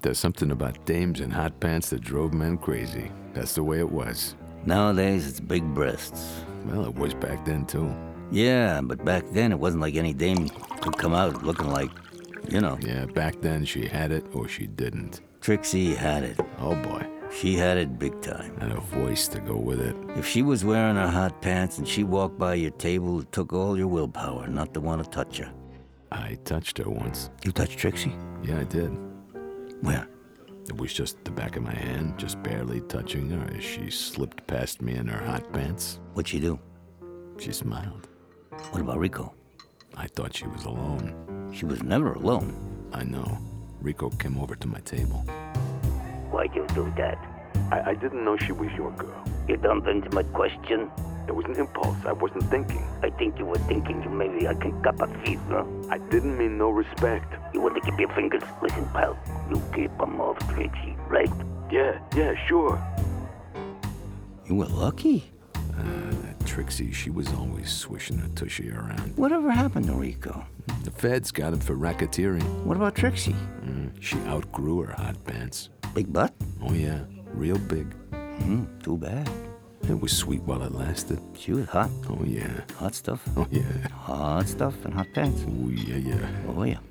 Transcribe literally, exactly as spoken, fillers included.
There's something about dames in hot pants that drove men crazy. That's the way it was. Nowadays, it's big breasts. Well, it was back then, too. Yeah, but back then, it wasn't like any dame could come out looking like, you know. Yeah, back then she had it or she didn't. Trixie had it. Oh, boy. She had it big time. And a voice to go with it. If she was wearing her hot pants and she walked by your table, it took all your willpower not to want to touch her. I touched her once. You touched Trixie? Yeah, I did. Where? It was just the back of my hand, just barely touching her as she slipped past me in her hot pants. What'd she do? She smiled. What about Rico? I thought she was alone. She was never alone. I know. Rico came over to my table. Why'd you do that? I, I didn't know she was your girl. You don't answer my question. It was an impulse. I wasn't thinking. I think you were thinking you maybe I can cup a fever. I didn't mean no respect. You want to keep your fingers? Listen, pal, you keep them off Trixie, right? Yeah, yeah, sure. You were lucky. Uh, that Trixie, she was always swishing her tushy around. Whatever happened to Rico? The feds got him for racketeering. What about Trixie? Mm, she outgrew her hot pants. Big butt? Oh, yeah. Real big. Hmm, too bad. It was sweet while it lasted. She was hot. Oh, yeah. Hot stuff? Oh, yeah. Hot stuff and hot pants. Oh, yeah, yeah. Oh, yeah.